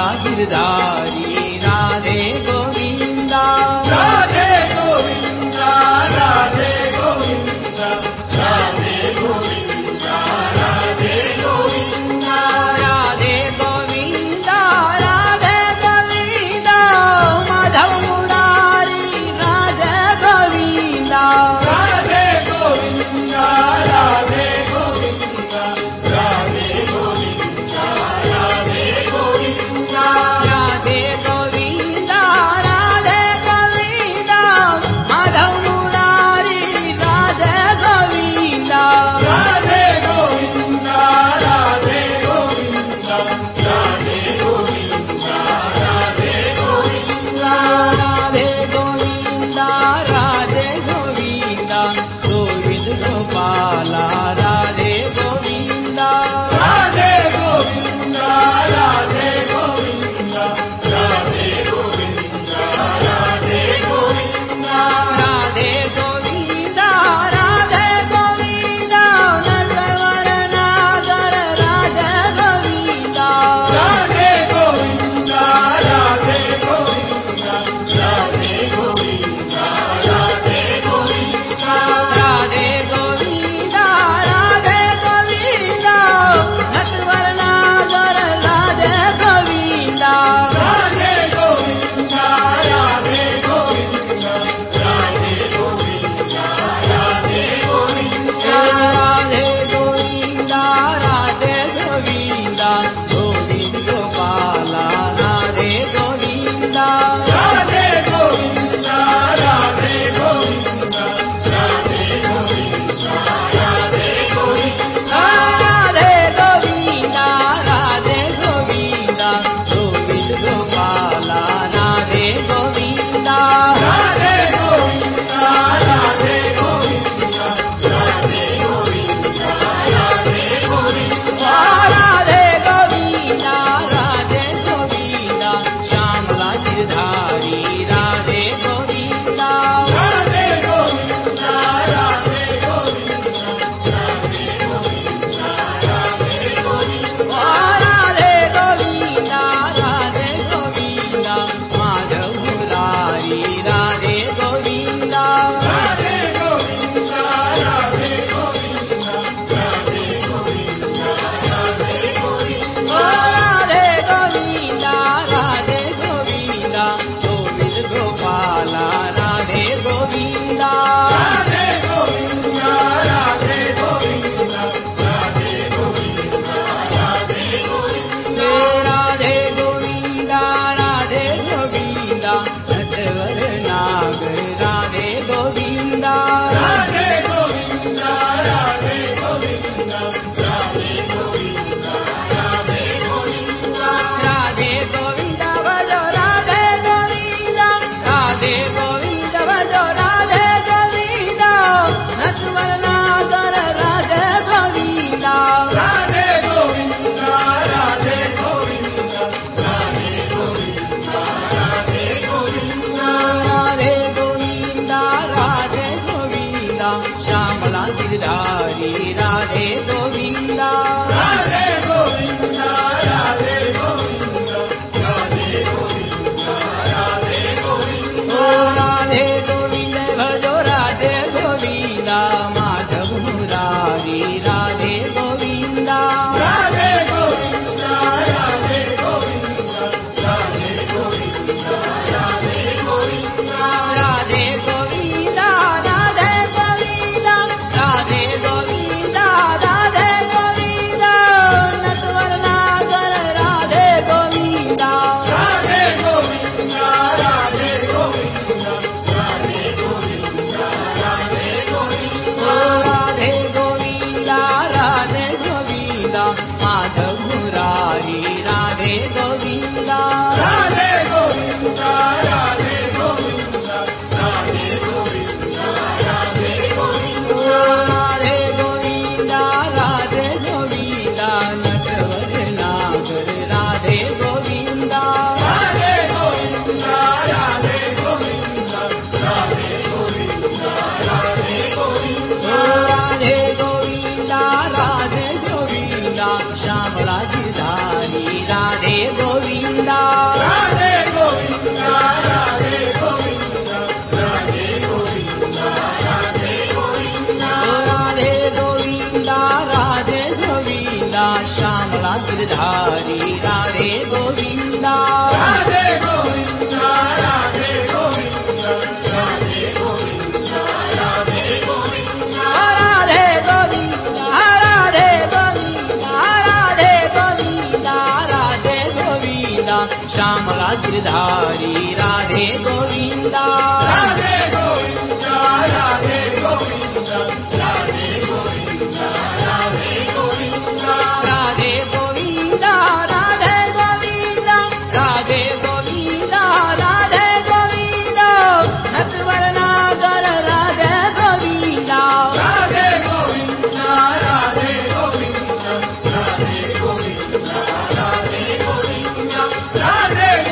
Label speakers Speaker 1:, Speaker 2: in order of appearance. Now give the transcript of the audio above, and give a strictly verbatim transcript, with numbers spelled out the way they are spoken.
Speaker 1: गिरधारी राधे गोविंदा
Speaker 2: राधे गोविंदा राधे गोविंदा राधे गोविंदा राधे गोविंदा
Speaker 1: राधे गोविंदा राधे गोविंदा माधव मुरारी राधे गोविंदा
Speaker 2: राधे गोविंदा राधे गोविंदा राधे गोविंदा राधे गोविंदा
Speaker 1: राधे गोविंदा राधे गोविंदा माधव मुरारी राधे गोविंदा
Speaker 2: राधे गोविंदा राधे गोविंदा राधे गोविंदा राधे गोविंदा
Speaker 1: राधे गोविंदा राधे गोविंदा गोविंद गोपाला राधे गोविंदा
Speaker 2: राधे गोविंदा राधे गोविंदा राधे गोविंदा राधे गोविंदा
Speaker 1: राधे गोविंदा राधे गोविंदा नटवर नागर राधे गोविंदा
Speaker 2: राधे गोविंदा राधे गोविंदा राधे गोविंदा राधे गोविंदा
Speaker 1: राधे गोविंदा राधे गोविंदा नटवर नागर राधे गोविंदा
Speaker 2: राधे गोविंदा राधे गोविंदा राधे गोविंदा राधे गोविंदा
Speaker 1: राधे गोविंदा राधे गोविंदा गोविंद गोपाला राधे गोविंदा
Speaker 2: राधे गोविंदा राधे गोविंदा राधे गोविंदा राधे गोविंदा
Speaker 1: राधे गोविंदा राधे गोविंदा गोविंद गोपाला राधे गोविंदा
Speaker 2: राधे गोविंदा राधे गोविंदा राधे गोविंदा राधे गोविंदा
Speaker 1: राधे गोविंदा राधे गोविंदा श्यामला गिरधारी राधे गोविंदा
Speaker 2: राधे गोविंदा राधे गोविंदा राधे गोविंदा राधे गोविंदा
Speaker 1: राधे गोविंदा राधे गोविंदा माधव मुरारी राधे गोविंदा
Speaker 2: राधे गोविंदा राधे गोविंदा राधे गोविंदा राधे गोविंदा
Speaker 1: राधे गोविंदा राधे गोविंदा गोविंद गोपाला राधे गोविंदा
Speaker 2: राधे गोविंदा राधे गोविंदा राधे गोविंदा राधे गोविंदा
Speaker 1: राधे गोविंदा राधे गोविंदा नटवर नागर राधे गोविंदा
Speaker 2: राधे गोविंदा राधे गोविंदा राधे गोविंदा राधे गोविंदा
Speaker 1: राधे गोविंदा भजो राधे गोविंदा राधे गोविंदा भजो राधे गोविंदा नटवर नागर राधे गोविंदा
Speaker 2: राधे गोविंदा राधे गोविंदा राधे गोविंदा राधे गोविंदा
Speaker 1: राधे गोविंदा राधे गोविंदा श्यामला गिरधारी राधे गोविंदा
Speaker 2: राधे गोविंदा राधे गोविंदा राधे गोविंदा राधे गोविंदा
Speaker 1: राधे गोविंद भजो राधे गोविंदा माधव मुरारी राधे गोविंदा
Speaker 2: राधे गोविंदा राधे गोविंदा राधे गोविंदा राधे गोविंदा
Speaker 1: राधे गोविंदा राधे गोविंदा राधे गोविंदा गिरधारी राधे गोविंदा
Speaker 2: राधे गोविंदा राधे गोविंदा राधे गोविंदा राधे गोविंदा
Speaker 1: राधे गोविंदा राधे गोविंदा राधे गोविंदा राधे गोविंदा श्यामला गिरधारी राधे गोविंदा
Speaker 2: राधे गोविंदा राधे गोविंदा राधे गोविंदा राधे गोविंदा
Speaker 1: राधे गोविंदा राधे गोविंदा राधे गोविंदा राधे गोविंदा नटवरनागर राधे गोविंदा
Speaker 2: राधे गोविंदा राधे गोविंदा राधे गोविंदा राधे गोविंदा राधे